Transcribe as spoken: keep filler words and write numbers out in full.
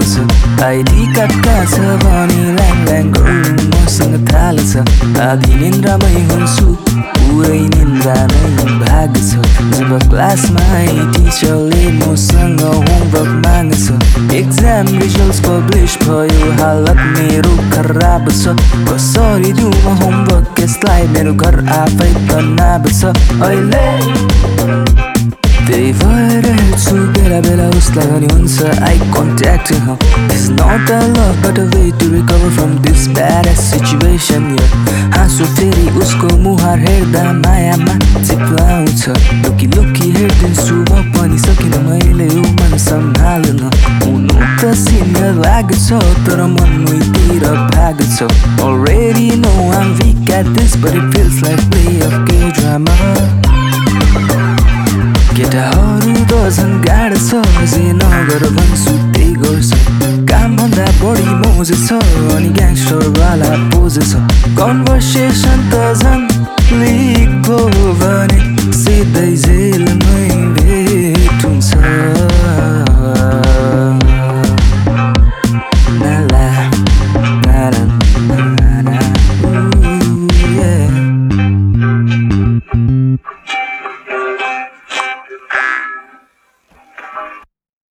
छ ID card कहाँ छ भनी ल्याङ ल्याङ गर्नु मसँग थाल्छ आधी निन्द्रामै हुन्छु पुरै निन्द्रा नै भाग छ जब क्लासमा टिचरले मसँग होमवर्क माग्छ एक्जाम रिजल्ट्स पब्लिस भयो हालत मेरो खराब छ कसरी दिउँ म होमवर्क यसलाई मेरो घर आफै तनाव छ अहिले त्यही भएर हेर्छु बेला बेला उसलाई अनि हुन्छ eye contact It's not a love but a way to recover from this badass situation yeah. हाँसो फेरि उसको मुहार हेर्दा मायामा चिप्लाउँछ लुकी लुकी हेर्दिन्छु म पनि सकिन मैले ऊ मन सम्हाल्न हुनु त सिनियर लाग्छ तर मन मुइतिर भाग्छ Already know I'm weak at this but it feels like play of K-drama केटाहरू त झन् गाह्रो छ जे नगर भन्छु त्यही गर्छ काम भन्दा बढी मोज छ अनि ग्याङ्स्टर वाला पोज छ कन्भर्सेसन त झन् लिक भयो भने सिधै जेलमै भेट हुन्छ